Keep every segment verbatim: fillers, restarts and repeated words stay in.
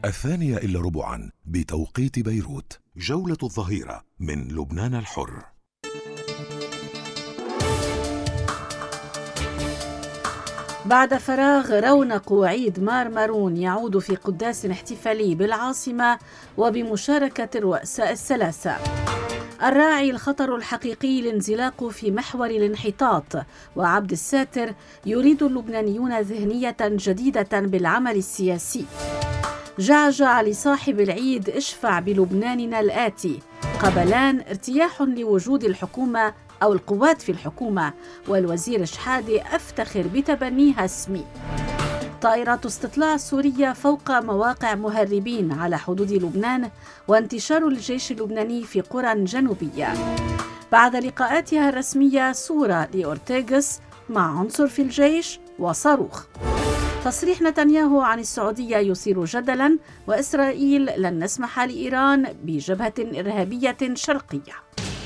الثانية إلا ربعا بتوقيت بيروت. جولة الظهيرة من لبنان الحر. بعد فراغ، رونق عيد مارمرون يعود في قداس احتفالي بالعاصمة وبمشاركة الرؤساء الثلاثة. الراعي الخطر الحقيقي الانزلاق في محور الانحطاط، وعبد الساتر يريد اللبنانيون ذهنية جديدة بالعمل السياسي. جعجع لصاحب العيد اشفع بلبناننا الآتي. قبلان ارتياح لوجود الحكومة أو القوات في الحكومة، والوزير شحادة أفتخر بتبنيها اسمي. طائرات استطلاع سورية فوق مواقع مهربين على حدود لبنان، وانتشار الجيش اللبناني في قرى جنوبية. بعد لقاءاتها الرسمية صورة لأورتيغس مع عنصر في الجيش وصاروخ. تصريح نتنياهو عن السعودية يثير جدلا، وإسرائيل لن نسمح لإيران بجبهة إرهابية شرقية.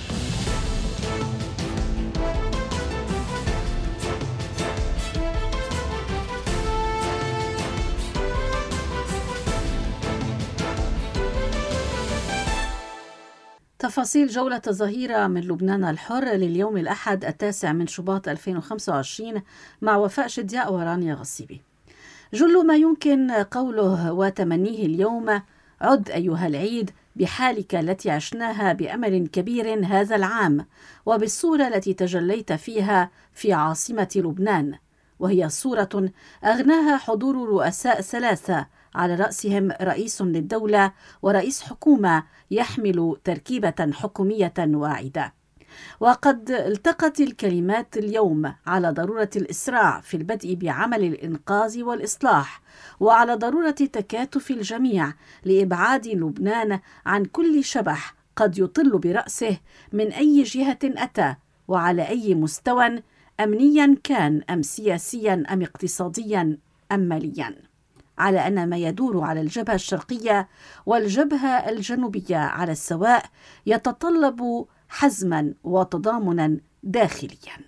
تفاصيل جولة الظهيرة من لبنان الحر لليوم الأحد التاسع من شباط ألفين وخمسة وعشرين مع وفاء شدياء ورانيا غصيبي. جل ما يمكن قوله وتمنيه اليوم: عد أيها العيد بحالك التي عشناها بأمل كبير هذا العام، وبالصورة التي تجليت فيها في عاصمة لبنان، وهي صورة أغناها حضور رؤساء ثلاثة على رأسهم رئيس للدولة ورئيس حكومة يحمل تركيبة حكومية واعدة. وقد التقت الكلمات اليوم على ضرورة الإسراع في البدء بعمل الإنقاذ والإصلاح، وعلى ضرورة تكاتف الجميع لإبعاد لبنان عن كل شبح قد يطل برأسه من أي جهة أتى، وعلى أي مستوى، أمنيا كان أم سياسيا أم اقتصاديا أم ماليا، على أن ما يدور على الجبهة الشرقية والجبهة الجنوبية على السواء يتطلب حزما وتضامنا داخليا.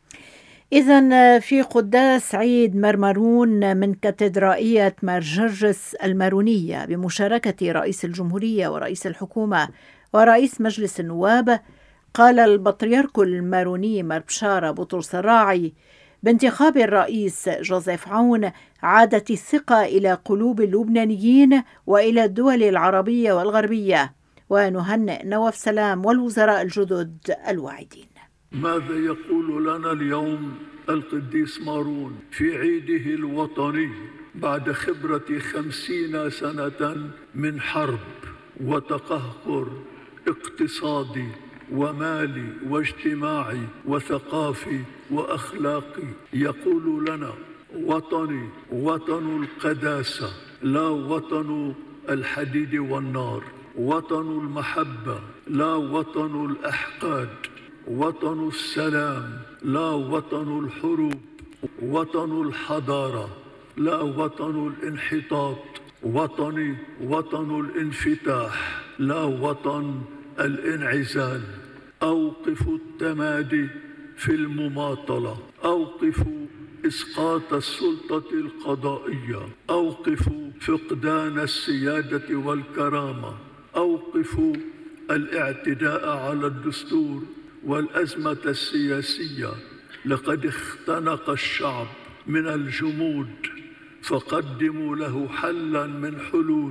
إذن في قداس عيد مرمرون من كاتدرائية مار جرجس المارونية بمشاركة رئيس الجمهورية ورئيس الحكومة ورئيس مجلس النواب، قال البطريرك الماروني مار بشارة بطرس الراعي: بانتخاب الرئيس جوزيف عون عادت الثقة إلى قلوب اللبنانيين وإلى الدول العربية والغربية، ونهنئ نواف سلام والوزراء الجدد الواعدين. ماذا يقول لنا اليوم القديس مارون في عيده الوطني بعد خبرة خمسين سنة من حرب وتقهقر اقتصادي ومالي واجتماعي وثقافي وأخلاقي؟ يقول لنا: وطني وطن القداسة، لا وطن الحديد والنار، وطن المحبة لا وطن الأحقاد، وطن السلام لا وطن الحروب، وطن الحضارة لا وطن الانحطاط، وطني وطن الانفتاح لا وطن الانعزال. أوقفوا التمادي في المماطلة، أوقفوا إسقاط السلطة القضائية، أوقفوا فقدان السيادة والكرامة، أوقفوا الاعتداء على الدستور والأزمة السياسية. لقد اختنق الشعب من الجمود، فقدموا له حلا من حلول،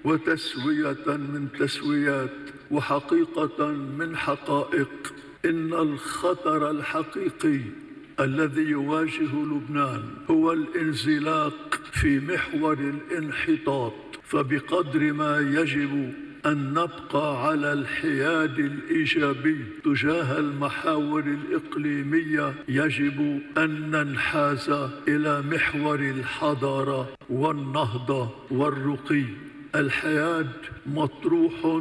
وتسوية من تسويات، وحقيقة من حقائق. إن الخطر الحقيقي الذي يواجه لبنان هو الانزلاق في محور الانحطاط، فبقدر ما يجب أن نبقى على الحياد الإيجابي تجاه المحاور الإقليمية، يجب أن ننحاز إلى محور الحضارة والنهضة والرقي. الحياد مطروح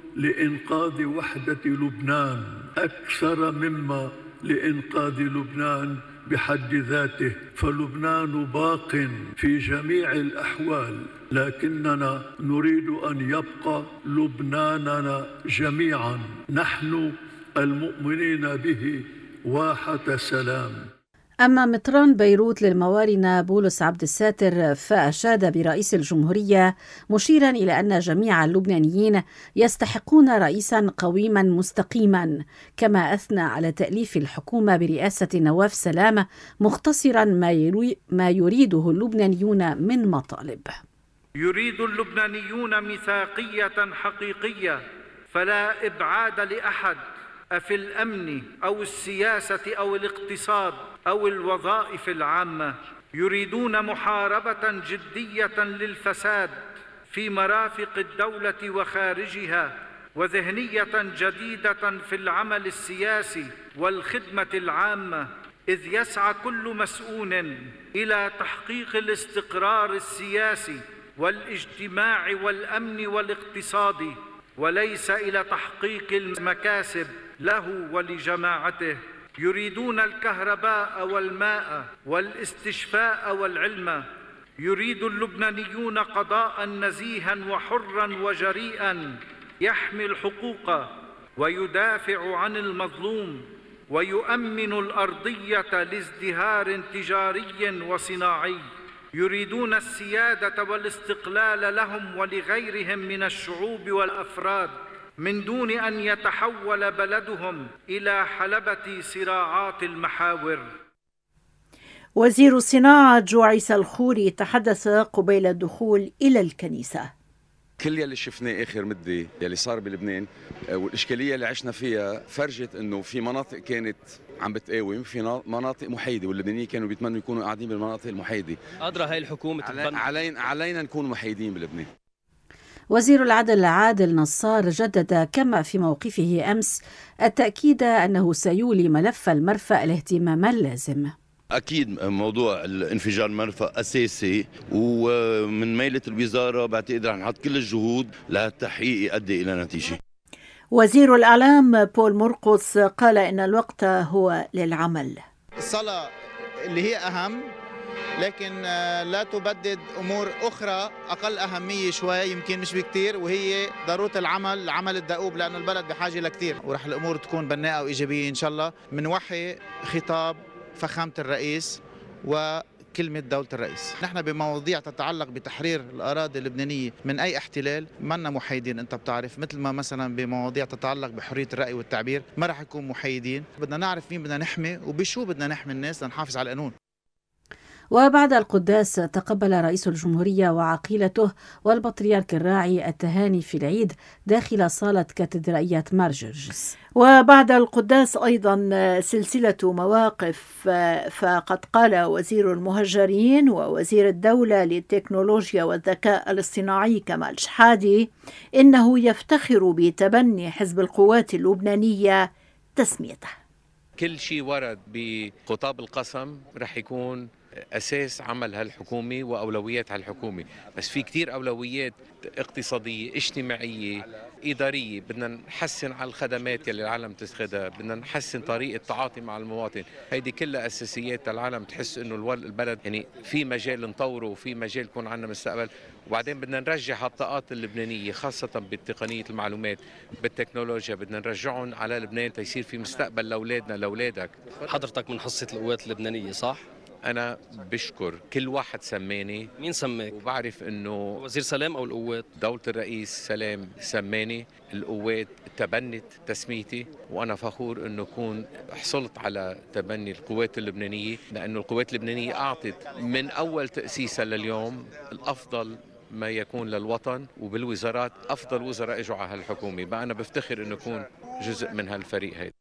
لإنقاذ وحدة لبنان أكثر مما لإنقاذ لبنان بحد ذاته، فلبنان باق في جميع الأحوال، لكننا نريد أن يبقى لبناننا جميعا، نحن المؤمنين به واحة سلام. أما مطران بيروت للموارنة بولس عبد الساتر فأشاد برئيس الجمهورية مشيرا إلى أن جميع اللبنانيين يستحقون رئيسا قويما مستقيما، كما أثنى على تأليف الحكومة برئاسة نواف سلام مختصرا ما يريده اللبنانيون من مطالب. يريد اللبنانيون ميثاقية حقيقية فلا إبعاد لأحد في الأمن أو السياسة أو الاقتصاد أو الوظائف العامة. يريدون محاربة جدية للفساد في مرافق الدولة وخارجها، وذهنية جديدة في العمل السياسي والخدمة العامة، إذ يسعى كل مسؤول إلى تحقيق الاستقرار السياسي والاجتماعي والأمن والاقتصادي، وليس إلى تحقيق المكاسب له ولجماعته. يريدون الكهرباء والماء والاستشفاء والعلم. يريد اللبنانيون قضاء نزيها وحرا وجريئا يحمي الحقوق ويدافع عن المظلوم ويؤمن الأرضية لازدهار تجاري وصناعي. يريدون السيادة والاستقلال لهم ولغيرهم من الشعوب والأفراد، من دون أن يتحول بلدهم إلى حلبة صراعات المحاور. وزير الصناعة جوعيس الخوري تحدث قبيل الدخول إلى الكنيسة. كل يلي شفناه آخر مدة يلي صار بلبنان والإشكالية اللي عشنا فيها فرجت إنه في مناطق كانت عم بتقاوم، في مناطق محايدة، واللبنانيين كانوا بيتمنوا يكونوا قاعدين بالمناطق المحايدة. قادرة هاي الحكومة علي علينا علينا نكون محايدين بلبنان. وزير العدل عادل نصار جدد كما في موقفه أمس التأكيد أنه سيولي ملف المرفأ الاهتمام اللازم. أكيد موضوع الانفجار المرفأ أساسي، ومن ميلة الوزارة بعتقد رح نحط كل الجهود للتحقيق يؤدي إلى نتيجة. وزير الإعلام بول مرقص قال إن الوقت هو للعمل. الصلاة اللي هي أهم، لكن لا تبدد أمور أخرى أقل أهمية شوي، يمكن مش بكتير، وهي ضرورة العمل، العمل الدؤوب، لأن البلد بحاجة لكتير، ورح الأمور تكون بناءة وإيجابية إن شاء الله. من وحي خطاب فخامة الرئيس وكلمة دولة الرئيس. نحن بمواضيع تتعلق بتحرير الأراضي اللبنانية من أي احتلال منا محايدين، أنت بتعرف، مثل ما مثلا بمواضيع تتعلق بحرية الرأي والتعبير ما رح يكون محايدين. بدنا نعرف مين بدنا نحمي وبشو بدنا نحمي الناس لنحافظ على القانون. وبعد القداس تقبل رئيس الجمهورية وعقيلته والبطريرك الراعي التهاني في العيد داخل صالة كاتدرائية مارجرجس. وبعد القداس أيضا سلسلة مواقف، فقد قال وزير المهجرين ووزير الدولة للتكنولوجيا والذكاء الاصطناعي كمال شحادي إنه يفتخر بتبني حزب القوات اللبنانية تسميته. كل شيء ورد بخطاب القسم رح يكون أساس عمل هالحكومة وأولويات هالحكومة، بس في كتير أولويات اقتصادية اجتماعية إدارية. بدنا نحسن على الخدمات يلي العالم تستخدمها، بدنا نحسن طريقة التعاطي مع المواطن. هيدي كلها أساسيات العالم تحس إنه البلد يعني في مجال نطوره وفي مجال يكون عندنا مستقبل. وبعدين بدنا نرجع الطاقات اللبنانية خاصة بالتقنية المعلومات بالتكنولوجيا، بدنا نرجعهم على لبنان تيصير في مستقبل لأولادنا لأولادك. حضرتك من حصة القوات اللبنانية صح؟ أنا بشكر كل واحد سماني. مين سماك؟ وبعرف إنه وزير سلام أو القوات؟ دولة الرئيس سلام سماني، القوات تبنت تسميتي، وأنا فخور إنه كون حصلت على تبني القوات اللبنانية، لأنه القوات اللبنانية أعطت من أول تأسيسها لليوم الأفضل ما يكون للوطن، وبالوزارات أفضل وزراء اجوا على هالحكومة. بقى أنا بفتخر إنه أكون جزء من هالفريق هيدا.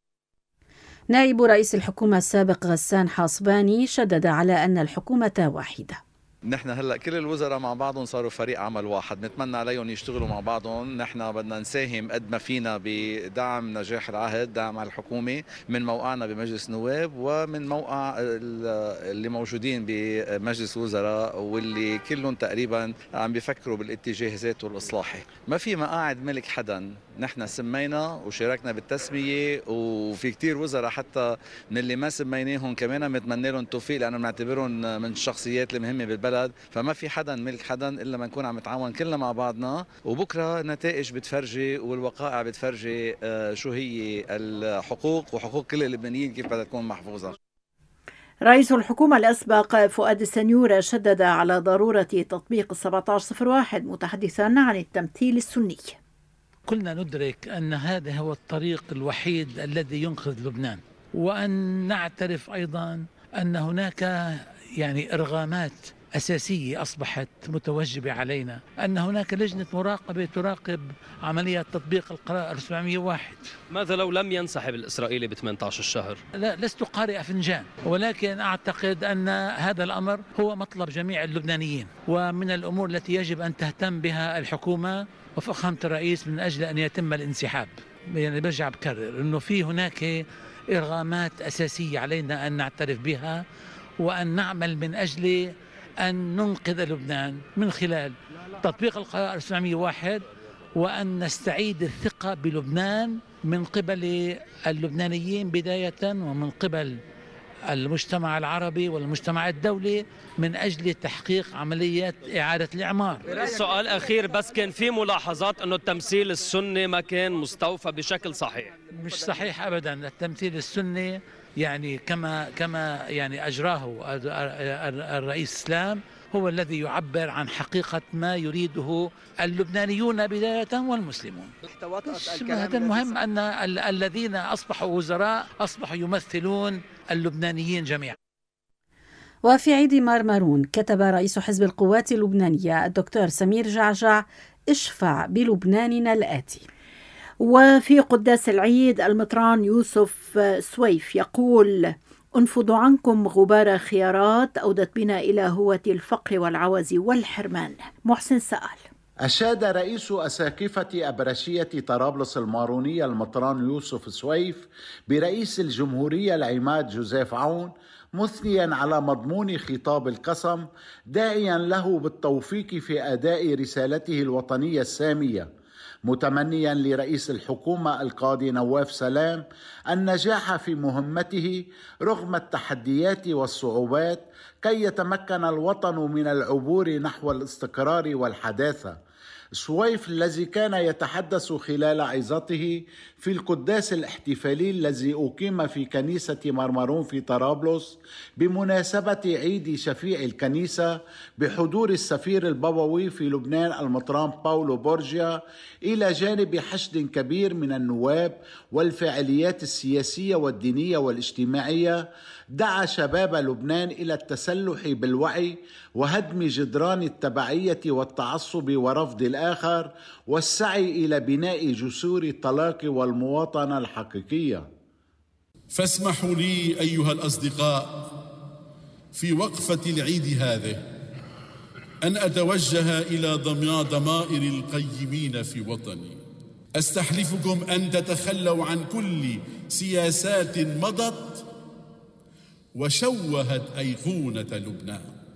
نائب رئيس الحكومة السابق غسان حاصباني شدد على أن الحكومة واحدة. نحن هلا كل الوزراء مع بعضهم صاروا فريق عمل واحد، نتمنى عليهم يشتغلوا مع بعضهم. نحن بدنا نساهم قد ما فينا بدعم نجاح العهد، دعم الحكومة من موقعنا بمجلس النواب ومن موقع اللي موجودين بمجلس الوزراء، واللي كلهم تقريبا عم بيفكروا بالاتجاه ذاته الإصلاحي. ما في مقاعد ملك حدا، نحن سمينا وشاركنا بالتسمية، وفي كتير وزراء حتى من اللي ما سميناهم كمان بنتمنى لهم التوفيق، لأنه بنعتبرهم من الشخصيات المهمة بالبلد. فما في حدا ملك حدا إلا ما نكون عم نتعاون كلنا مع بعضنا، وبكرة النتائج بتفرجي والوقائع بتفرجي شو هي الحقوق وحقوق كل اللبنانيين كيف بدها تكون محفوظة. رئيس الحكومة الأسبق فؤاد السنيورة شدد على ضرورة تطبيق سبعة عشر صفر واحد متحدثا عن التمثيل السني. كلنا ندرك أن هذا هو الطريق الوحيد الذي ينقذ لبنان، وأن نعترف أيضا أن هناك يعني إرغامات أساسية أصبحت متوجبة علينا، أن هناك لجنة مراقبة تراقب عملية تطبيق القرار سبعمئة وواحد. ماذا لو لم ينسحب الإسرائيلي ب ثمانية عشر شهر؟ لا، لست قارئ فنجان، ولكن أعتقد أن هذا الأمر هو مطلب جميع اللبنانيين، ومن الأمور التي يجب أن تهتم بها الحكومة وفخامة الرئيس من أجل أن يتم الانسحاب. يعني برجع بكرر أنه في هناك إرغامات أساسية علينا أن نعترف بها، وأن نعمل من أجل أن ننقذ لبنان من خلال تطبيق القرار سبعمئة وواحد، وأن نستعيد الثقة بلبنان من قبل اللبنانيين بداية، ومن قبل المجتمع العربي والمجتمع الدولي من أجل تحقيق عملية إعادة الإعمار. سؤال أخير بس، كان في ملاحظات أنه التمثيل السني ما كان مستوفى بشكل صحيح. مش صحيح أبدا. التمثيل السني يعني كما كما يعني أجراه الرئيس السلام هو الذي يعبر عن حقيقة ما يريده اللبنانيون بداية والمسلمون. هذا المهم أن الذين أصبحوا وزراء أصبحوا يمثلون اللبنانيين جميعا. وفي عيد مارمرون كتب رئيس حزب القوات اللبنانية الدكتور سمير جعجع: اشفع بلبناننا الآتي. وفي قداس العيد المطران يوسف سويف يقول: انفضوا عنكم غبار خيارات أودت بنا إلى هوة الفقر والعوز والحرمان. محسن سأل. أشاد رئيس أساقفة أبرشية طرابلس المارونية المطران يوسف سويف برئيس الجمهورية العماد جوزيف عون، مثنيا على مضمون خطاب القسم، داعيا له بالتوفيق في أداء رسالته الوطنية السامية، متمنيا لرئيس الحكومة القاضي نواف سلام النجاح في مهمته رغم التحديات والصعوبات، كي يتمكن الوطن من العبور نحو الاستقرار والحداثة. سويف الذي كان يتحدث خلال عظته في القداس الاحتفالي الذي أقيم في كنيسة مرمرون في طرابلس بمناسبة عيد شفيع الكنيسة بحضور السفير البابوي في لبنان المطران باولو بورجيا، إلى جانب حشد كبير من النواب والفعاليات السياسية والدينية والاجتماعية، دعا شباب لبنان إلى التسلح بالوعي وهدم جدران التبعية والتعصب ورفض الآخر، والسعي إلى بناء جسور الطلاق والمواطنة الحقيقية. فاسمحوا لي أيها الأصدقاء في وقفة العيد هذه أن أتوجه إلى ضمائر القيمين في وطني. أستحلفكم أن تتخلوا عن كل سياسات مضت وشوهت أيقونة لبنان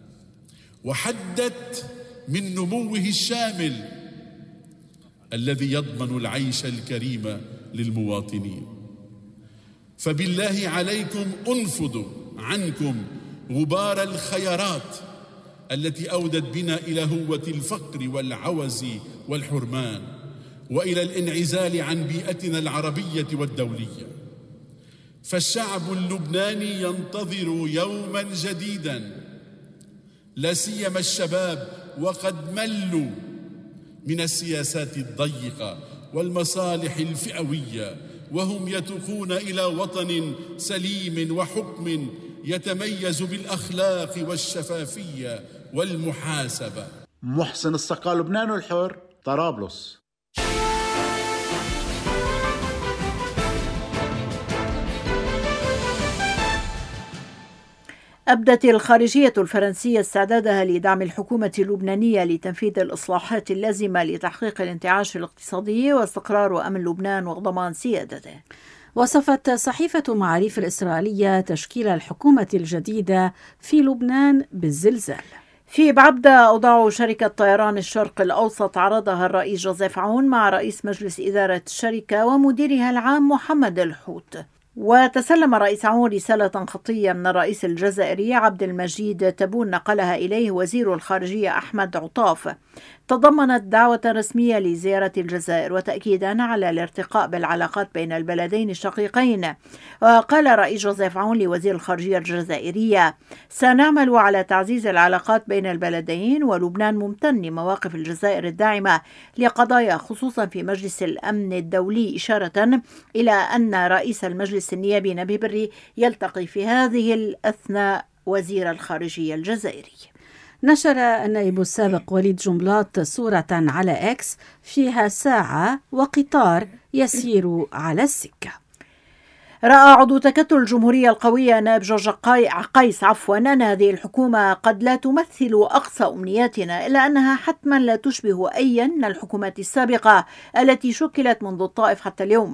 وحدت من نموه الشامل الذي يضمن العيش الكريم للمواطنين. فبالله عليكم انفضوا عنكم غبار الخيارات التي أودت بنا إلى هوة الفقر والعوز والحرمان، وإلى الانعزال عن بيئتنا العربية والدولية. فالشعب اللبناني ينتظر يوما جديدا، لا سيما الشباب، وقد ملوا من السياسات الضيقة والمصالح الفئوية، وهم يتوقون إلى وطن سليم وحكم يتميز بالأخلاق والشفافية والمحاسبة. محسن السقا، لبنان الحر، طرابلس. أبدت الخارجية الفرنسية استعدادها لدعم الحكومة اللبنانية لتنفيذ الإصلاحات اللازمة لتحقيق الانتعاش الاقتصادي واستقرار وأمن لبنان وضمان سيادته. وصفت صحيفة معاريف الإسرائيلية تشكيل الحكومة الجديدة في لبنان بالزلزال. في بعبدة أوضاع شركة طيران الشرق الأوسط عرضها الرئيس جوزيف عون مع رئيس مجلس إدارة الشركة ومديرها العام محمد الحوت. وتسلم رئيس عون رسالة خطية من الرئيس الجزائري عبد المجيد تبون نقلها إليه وزير الخارجية أحمد عطاف تضمنت دعوة رسمية لزيارة الجزائر وتأكيدا على الارتقاء بالعلاقات بين البلدين الشقيقين. وقال رئيس جوزيف عون لوزير الخارجية الجزائرية: سنعمل على تعزيز العلاقات بين البلدين، ولبنان ممتن لمواقف الجزائر الداعمة لقضايا خصوصا في مجلس الأمن الدولي، إشارة إلى أن رئيس المجلس النيابي نبيه بري يلتقي في هذه الأثناء وزير الخارجية الجزائري. نشر النائب السابق وليد جنبلاط صورة على إكس فيها ساعة وقطار يسير على السكة. رأى عضو تكتل الجمهورية القوية نائب جورج عقيس عفوا أن هذه الحكومة قد لا تمثل أقصى أمنياتنا، إلا أنها حتما لا تشبه أي من الحكومات السابقة التي شكلت منذ الطائف حتى اليوم.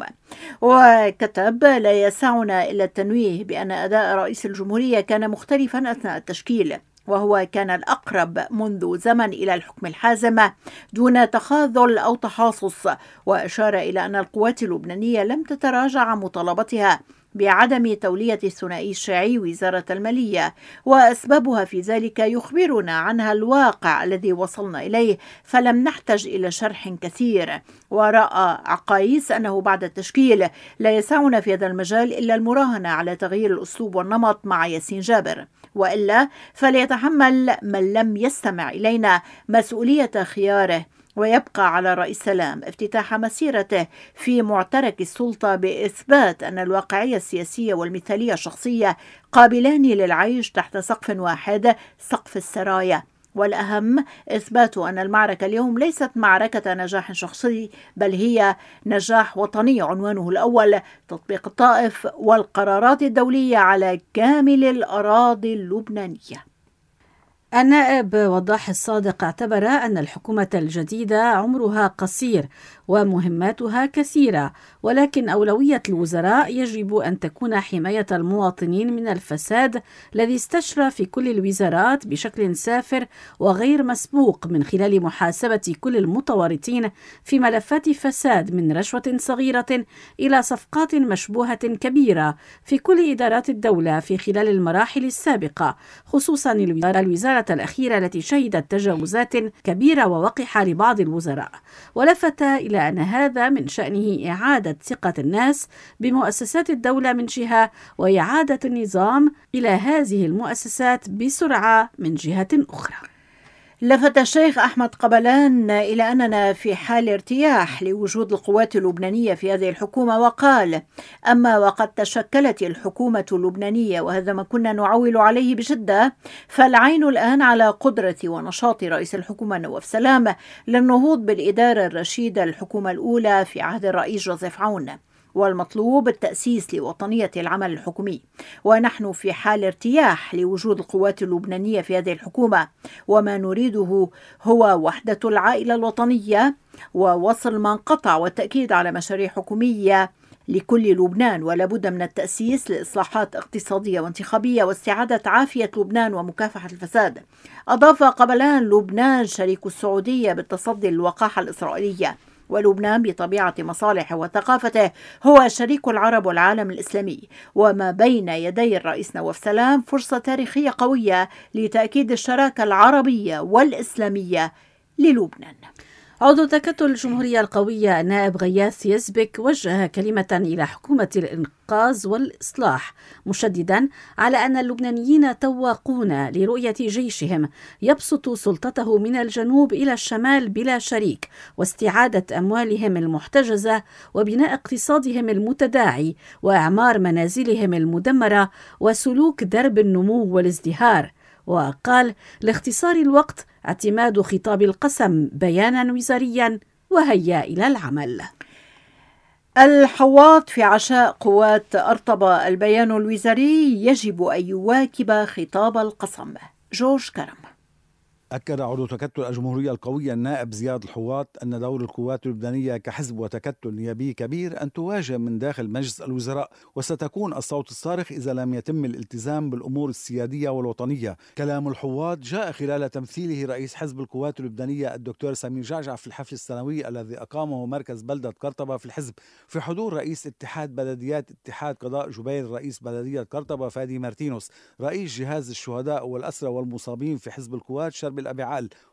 وكتب: لا يسعنا إلا التنويه بأن أداء رئيس الجمهورية كان مختلفا أثناء التشكيل، وهو كان الأقرب منذ زمن إلى الحكم الحازم دون تخاذل أو تحاصص. وأشار إلى أن القوات اللبنانية لم تتراجع عن مطالبتها بعدم تولية الثنائي الشيعي وزارة المالية، وأسبابها في ذلك يخبرنا عنها الواقع الذي وصلنا إليه، فلم نحتج إلى شرح كثير. ورأى عقايس أنه بعد التشكيل لا يسعنا في هذا المجال إلا المراهنة على تغيير الأسلوب والنمط مع ياسين جابر، وإلا فليتحمل من لم يستمع إلينا مسؤولية خياره، ويبقى على رئيس سلام افتتاح مسيرته في معترك السلطة بإثبات أن الواقعية السياسية والمثالية الشخصية قابلان للعيش تحت سقف واحد، سقف السرايا. والأهم إثبات أن المعركة اليوم ليست معركة نجاح شخصي، بل هي نجاح وطني عنوانه الأول تطبيق الطائف والقرارات الدولية على كامل الأراضي اللبنانية. النائب وضاح الصادق اعتبر أن الحكومة الجديدة عمرها قصير ومهماتها كثيرة، ولكن أولوية الوزراء يجب أن تكون حماية المواطنين من الفساد الذي استشرى في كل الوزارات بشكل سافر وغير مسبوق، من خلال محاسبة كل المتورطين في ملفات فساد من رشوة صغيرة إلى صفقات مشبوهة كبيرة في كل إدارات الدولة في خلال المراحل السابقة، خصوصا الوزارة الأخيرة التي شهدت تجاوزات كبيرة ووقحة لبعض الوزراء. ولفت إلى أن هذا من شأنه إعادة ثقة الناس بمؤسسات الدولة من جهة، وإعادة النظام إلى هذه المؤسسات بسرعة من جهة أخرى. لفت الشيخ أحمد قبلان إلى أننا في حال ارتياح لوجود القوات اللبنانية في هذه الحكومة، وقال: أما وقد تشكلت الحكومة اللبنانية وهذا ما كنا نعول عليه بشدة، فالعين الآن على قدرة ونشاط رئيس الحكومة نواف سلام للنهوض بالإدارة الرشيدة الحكومة الأولى في عهد الرئيس جوزيف عون، والمطلوب التأسيس لوطنية العمل الحكومي. ونحن في حال ارتياح لوجود القوات اللبنانية في هذه الحكومة، وما نريده هو وحدة العائلة الوطنية ووصل ما انقطع، والتأكيد على مشاريع حكومية لكل لبنان، ولا بد من التأسيس لإصلاحات اقتصادية وانتخابية واستعادة عافية لبنان ومكافحة الفساد. أضاف قبلان: لبنان شريك السعودية بالتصدي للوقاحة الإسرائيلية، ولبنان بطبيعة مصالحه وثقافته هو شريك العرب والعالم الإسلامي، وما بين يدي الرئيس نواف سلام فرصة تاريخية قوية لتأكيد الشراكة العربية والإسلامية للبنان. عضو تكتل الجمهورية القوية النائب غياث يزبك وجه كلمة إلى حكومة الإنقاذ والإصلاح، مشددا على أن اللبنانيين تواقون لرؤية جيشهم يبسط سلطته من الجنوب إلى الشمال بلا شريك، واستعادة أموالهم المحتجزة، وبناء اقتصادهم المتداعي، وإعمار منازلهم المدمرة، وسلوك درب النمو والازدهار. وقال: لاختصار الوقت اعتماد خطاب القسم بيانا وزاريا، وهيا إلى العمل. الحواط في عشاء قوات أرطبة: البيان الوزاري يجب أن يواكب خطاب القسم. جورج كرم. أكد عضو تكتل الجمهورية القوية النائب زياد الحواط أن دور القوات اللبنانية كحزب وتكتل نيابي كبير أن تواجه من داخل مجلس الوزراء، وستكون الصوت الصارخ إذا لم يتم الالتزام بالأمور السيادية والوطنية. كلام الحواط جاء خلال تمثيله رئيس حزب القوات اللبنانية الدكتور سمير جعجع في الحفل السنوي الذي أقامه مركز بلدة قرطبة في الحزب، في حضور رئيس اتحاد بلديات اتحاد قضاء جبيل، رئيس بلدية قرطبة فادي مارتينوس، رئيس جهاز الشهداء والأسرى والمصابين في حزب القوات شرب الأبي عال،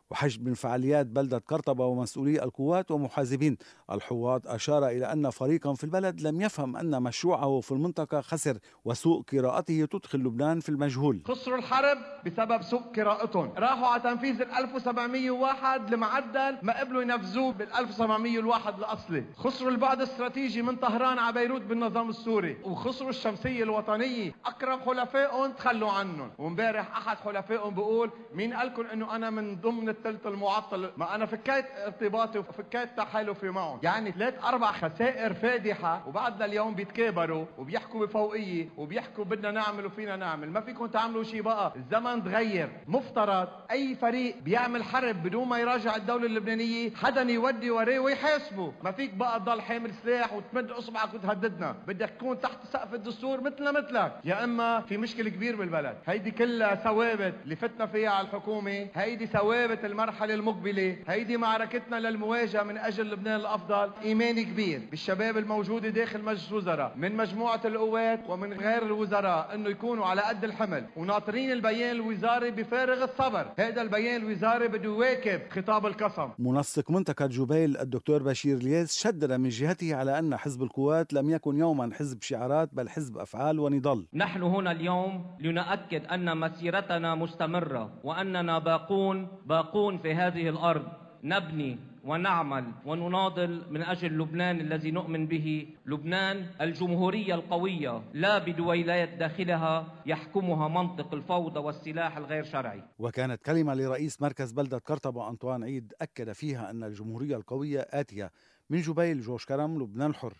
وحجب من فعاليات بلدة قرطبة ومسؤولي القوات ومحاسبين الحواط. أشار إلى أن فريقا في البلد لم يفهم أن مشروعه في المنطقة خسر وسوء قراءته تدخل لبنان في المجهول. خسروا الحرب بسبب سوء قراءتهم، راحوا على تنفيذ ال ألف وسبعمية وواحد المعدل ما قبلوا ينفذوه بال ألف وسبعمية وواحد الأصلي. خسروا البعد الاستراتيجي من طهران على بيروت بالنظام السوري، وخسروا الشمسية الوطنية. أقرب حلفائهم تخلوا عنهم، وامبارح أحد حلفائهم بيقول مين قالكم إنه أنا من ضمن الثلث المعطل؟ ما أنا فكيت ارتباطي وفكيت تحالفي معهم. يعني ثلاث أربع خسائر فادحة، وبعد اليوم بيتكابروا وبيحكوا بفوقية وبيحكوا بدنا نعمل وفينا نعمل. ما فيكم تعملوا شيء بقى، الزمن تغير. مفترض أي فريق بيعمل حرب بدون ما يراجع الدولة اللبنانية حدا يودي وريه ويحاسبه. ما فيك بقى تضل حامل سلاح وتمد اصبعك وتهددنا. بدك تكون تحت سقف الدستور مثلنا مثلك، يا اما في مشكله كبير بالبلد. هيدي كلها ثوابت اللي فتنا فيها على الحكومه، هيدي ثوابت المرحله المقبله، هيدي معركتنا للمواجهه من اجل لبنان الافضل. ايماني كبير بالشباب الموجوده داخل مجلس الوزراء من مجموعه القوات ومن غير الوزراء انه يكونوا على قد الحمل وناطرين البيان الوزاري بفارغ الصبر. هذا البيان الوزاري بده يواكب خطاب القسم. منسق منطقه جبيل الدكتور بشير الياس شدد من جهته على أن حزب القوات لم يكن يوما حزب شعارات بل حزب أفعال ونضال. نحن هنا اليوم لنؤكد أن مسيرتنا مستمرة وأننا باقون باقون في هذه الأرض، نبني ونعمل ونناضل من أجل لبنان الذي نؤمن به، لبنان الجمهورية القوية لا بدويلات داخلها يحكمها منطق الفوضى والسلاح الغير شرعي. وكانت كلمة لرئيس مركز بلدة قرطبة أنطوان عيد أكد فيها أن الجمهورية القوية آتية من جبيل. جوش كرم، لبنان الحر.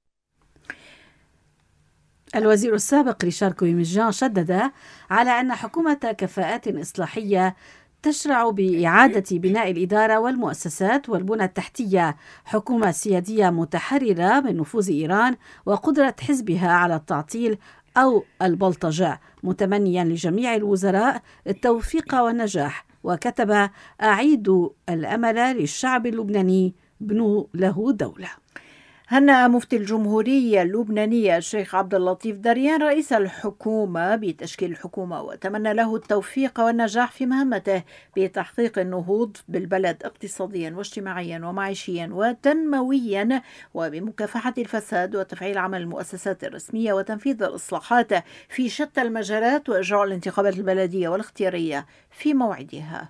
الوزير السابق ريشار كويمجان شدد على أن حكومة كفاءات إصلاحية تشرع بإعادة بناء الإدارة والمؤسسات والبنى التحتية، حكومة سيادية متحررة من نفوذ إيران وقدرة حزبها على التعطيل أو البلطجة، متمنيا لجميع الوزراء التوفيق والنجاح. وكتب: أعيد الأمل للشعب اللبناني، بنوا له دولة. هنأ مفتي الجمهورية اللبنانية الشيخ عبد اللطيف دريان رئيس الحكومة بتشكيل الحكومة، وتمنى له التوفيق والنجاح في مهمته بتحقيق النهوض بالبلد اقتصاديا واجتماعيا ومعيشيا وتنمويا، وبمكافحة الفساد وتفعيل عمل المؤسسات الرسمية وتنفيذ الإصلاحات في شتى المجالات وإجراء الانتخابات البلدية والاختيارية في موعدها.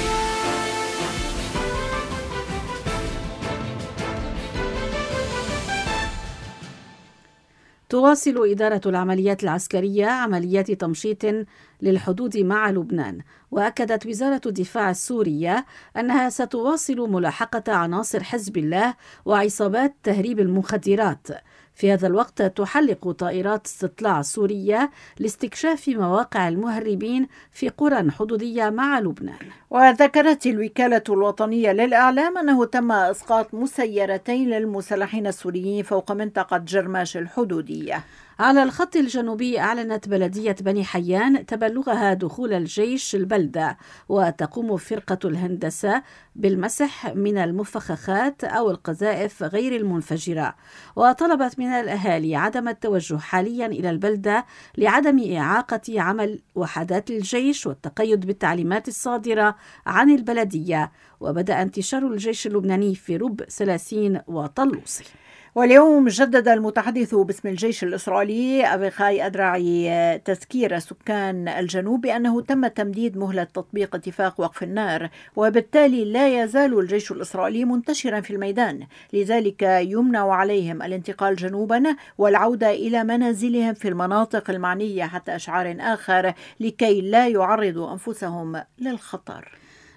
تواصل إدارة العمليات العسكرية عمليات تمشيط للحدود مع لبنان، وأكدت وزارة الدفاع السورية أنها ستواصل ملاحقة عناصر حزب الله وعصابات تهريب المخدرات. في هذا الوقت تحلق طائرات استطلاع سورية لاستكشاف مواقع المهربين في قرى حدودية مع لبنان. وذكرت الوكالة الوطنية للإعلام أنه تم إسقاط مسيرتين للمسلحين السوريين فوق منطقة جرماش الحدودية. على الخط الجنوبي أعلنت بلدية بني حيان تبلغها دخول الجيش البلدة، وتقوم فرقة الهندسة بالمسح من المفخخات أو القذائف غير المنفجرة، وطلبت من الأهالي عدم التوجه حاليا إلى البلدة لعدم إعاقة عمل وحدات الجيش والتقيد بالتعليمات الصادرة عن البلدية. وبدأ انتشار الجيش اللبناني في رب سلاسين وطلوصي. واليوم جدد المتحدث باسم الجيش الإسرائيلي أبيخاي أدرعي تذكير سكان الجنوب بأنه تم تمديد مهلة تطبيق اتفاق وقف النار، وبالتالي لا يزال الجيش الإسرائيلي منتشرا في الميدان، لذلك يمنع عليهم الانتقال جنوبا والعودة إلى منازلهم في المناطق المعنية حتى أشعار آخر لكي لا يعرضوا أنفسهم للخطر.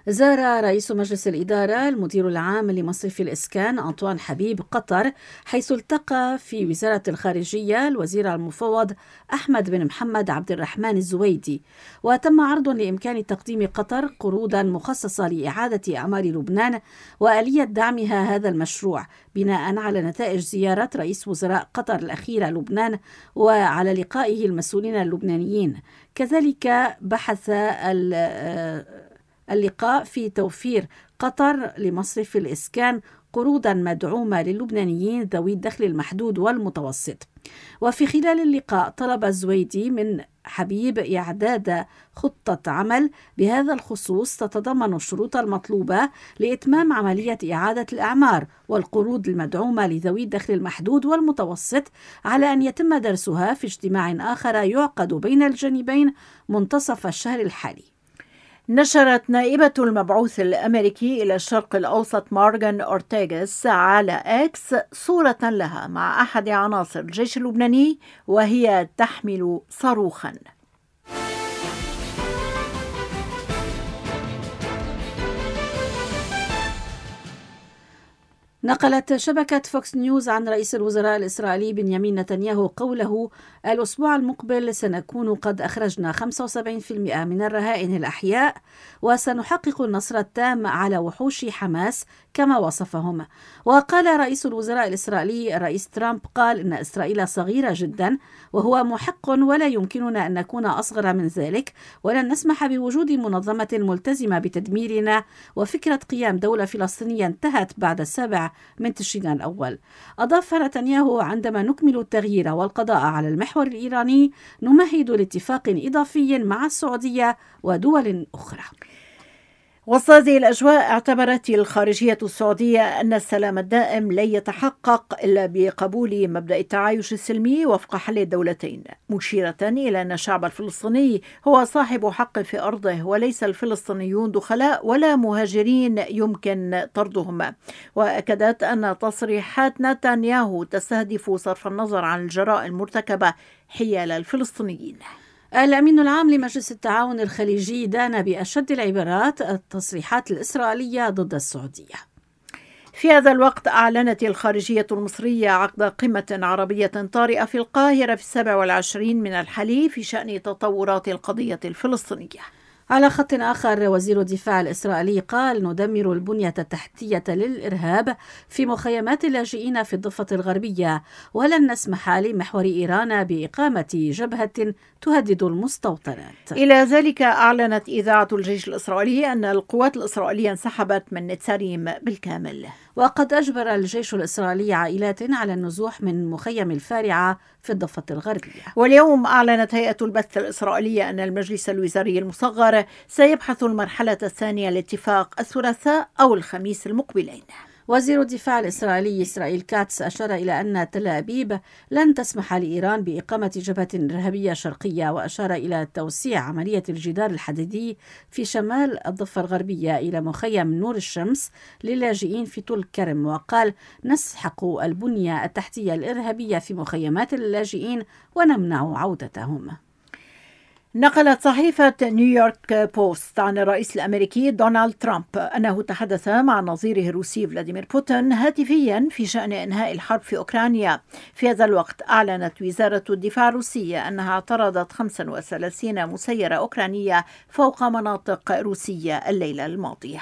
زار رئيس مجلس الإدارة المدير العام لمصرف الإسكان أنطوان حبيب قطر، حيث التقى في وزارة الخارجية الوزير المفوض أحمد بن محمد عبد الرحمن الزويدي. وتم عرض لإمكان تقديم قطر قروضا مخصصة لإعادة أعمار لبنان وآلية دعمها هذا المشروع بناء على نتائج زيارة رئيس وزراء قطر الأخيرة لبنان وعلى لقائه المسؤولين اللبنانيين. كذلك بحث اللقاء في توفير قطر لمصرف الإسكان قروضا مدعومة للبنانيين ذوي الدخل المحدود والمتوسط. وفي خلال اللقاء طلب الزويدي من حبيب إعداد خطة عمل بهذا الخصوص تتضمن الشروط المطلوبة لإتمام عملية إعادة الأعمار والقروض المدعومة لذوي الدخل المحدود والمتوسط، على أن يتم درسها في اجتماع آخر يعقد بين الجانبين منتصف الشهر الحالي. نشرت نائبة المبعوث الأمريكي إلى الشرق الأوسط مارغان أورتيغاس على إكس صورة لها مع أحد عناصر الجيش اللبناني وهي تحمل صاروخا. نقلت شبكة فوكس نيوز عن رئيس الوزراء الإسرائيلي بنيامين نتنياهو قوله: الأسبوع المقبل سنكون قد أخرجنا خمسة وسبعين بالمئة من الرهائن الأحياء وسنحقق النصر التام على وحوش حماس كما وصفهم. وقال رئيس الوزراء الإسرائيلي الرئيس ترامب قال إن إسرائيل صغيرة جدا وهو محق ولا يمكننا أن نكون أصغر من ذلك، ولن نسمح بوجود منظمة ملتزمة بتدميرنا، وفكرة قيام دولة فلسطينية انتهت بعد السابع من تشرين الأول. أضاف نتنياهو: عندما نكمل التغيير والقضاء على المحور الإيراني نمهد لاتفاق إضافي مع السعودية ودول أخرى. وسط هذه الأجواء اعتبرت الخارجية السعودية أن السلام الدائم لن يتحقق إلا بقبول مبدأ التعايش السلمي وفق حل الدولتين، مشيرة إلى أن الشعب الفلسطيني هو صاحب حق في أرضه وليس الفلسطينيون دخلاء ولا مهاجرين يمكن طردهم. وأكدت أن تصريحات نتنياهو تستهدف صرف النظر عن الجرائم المرتكبة حيال الفلسطينيين. الأمين العام لمجلس التعاون الخليجي دان بأشد العبارات التصريحات الإسرائيلية ضد السعودية. في هذا الوقت أعلنت الخارجية المصرية عقد قمة عربية طارئة في القاهرة في السابع والعشرين من الحلي في شأن تطورات القضية الفلسطينية. على خط آخر، وزير الدفاع الإسرائيلي قال: ندمر البنية التحتية للإرهاب في مخيمات اللاجئين في الضفة الغربية، ولن نسمح لمحور إيران بإقامة جبهة تهدد المستوطنات. إلى ذلك أعلنت إذاعة الجيش الإسرائيلي أن القوات الإسرائيلية انسحبت من نتساريم بالكامل. وقد أجبر الجيش الإسرائيلي عائلات على النزوح من مخيم الفارعة في الضفة الغربية. واليوم أعلنت هيئة البث الإسرائيلية أن المجلس الوزاري المصغر سيبحث المرحلة الثانية لاتفاق الثلاثاء أو الخميس المقبلين. وزير الدفاع الإسرائيلي إسرائيل كاتس أشار إلى أن تل أبيب لن تسمح لإيران بإقامة جبهة إرهابية شرقية، وأشار إلى توسيع عملية الجدار الحديدي في شمال الضفة الغربية إلى مخيم نور الشمس للاجئين في طول كرم، وقال: نسحق البنية التحتية الإرهابية في مخيمات اللاجئين ونمنع عودتهم. نقلت صحيفة نيويورك بوست عن الرئيس الأمريكي دونالد ترامب أنه تحدث مع نظيره الروسي فلاديمير بوتين هاتفيا في شأن إنهاء الحرب في أوكرانيا. في هذا الوقت أعلنت وزارة الدفاع الروسية أنها اعترضت خمسة وثلاثين مسيرة أوكرانية فوق مناطق روسية الليلة الماضية.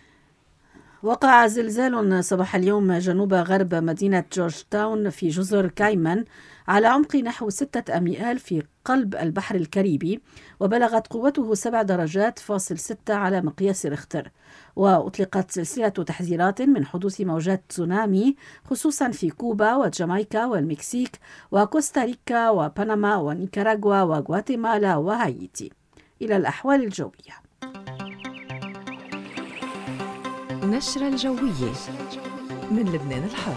وقع زلزال صباح اليوم جنوب غرب مدينة جورج تاون في جزر كايمان على عمق نحو ستة أميال في قلب البحر الكاريبي، وبلغت قوته سبع درجات فاصل ستة على مقياس ريختر. وأطلقت سلسلة تحذيرات من حدوث موجات تسونامي خصوصا في كوبا وجامايكا والمكسيك وكوستاريكا وبنما ونيكاراغوا وغواتيمالا وهايتي. إلى الأحوال الجوية. نشرة الجوية من لبنان الحر.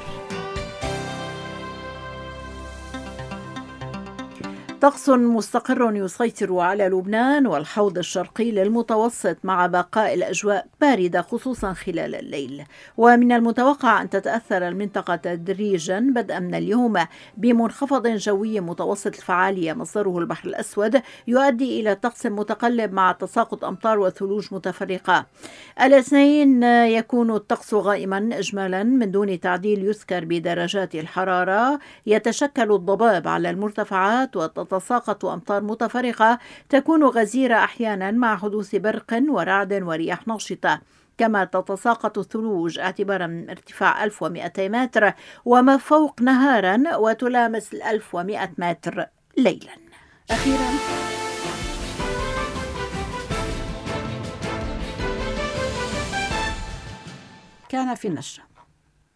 طقس مستقر يسيطر على لبنان والحوض الشرقي للمتوسط مع بقاء الأجواء باردة خصوصا خلال الليل، ومن المتوقع أن تتأثر المنطقة تدريجا بدءا من اليوم بمنخفض جوي متوسط الفعالية مصدره البحر الأسود يؤدي إلى طقس متقلب مع تساقط أمطار وثلوج متفرقة. الاثنين يكون الطقس غائما إجمالا من دون تعديل يذكر بدرجات الحرارة، يتشكل الضباب على المرتفعات وتتساقط أمطار متفرقة تكون غزيرة أحيانا مع حدوث برق ورعد ورياح نشطة، كما تتساقط الثلوج اعتبارا من ارتفاع ألف ومئتي متر وما فوق نهارا وتلامس ألف ومئة متر ليلا. أخيرا كان في النشرة.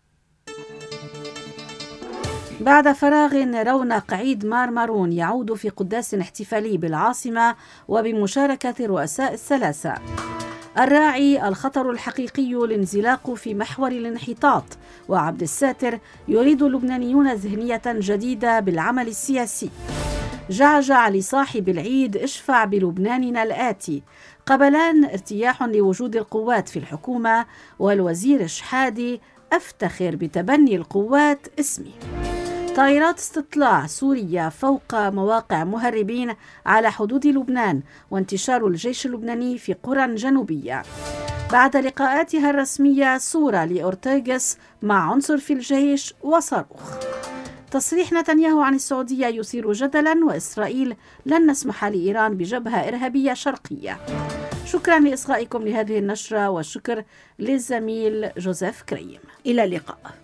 بعد فراغ رونق عيد مارمرون يعود في قداس احتفالي بالعاصمة وبمشاركة رؤساء الثلاثة. الراعي الخطر الحقيقي الانزلاق في محور الانحطاط، وعبد الساتر يريد اللبنانيون ذهنية جديدة بالعمل السياسي. جعجع لصاحب العيد اشفع بلبناننا الآتي. قبلان ارتياح لوجود القوات في الحكومة، والوزير شحادي أفتخر بتبني القوات اسمي. طائرات استطلاع سوريا فوق مواقع مهربين على حدود لبنان، وانتشار الجيش اللبناني في قرى جنوبية. بعد لقاءاتها الرسمية صورة لأورتيغاس مع عنصر في الجيش وصاروخ. تصريح نتنياهو عن السعودية يثير جدلا، وإسرائيل لن نسمح لإيران بجبهة إرهابية شرقية. شكرا لإصغائكم لهذه النشرة، والشكر للزميل جوزيف كريم. إلى اللقاء.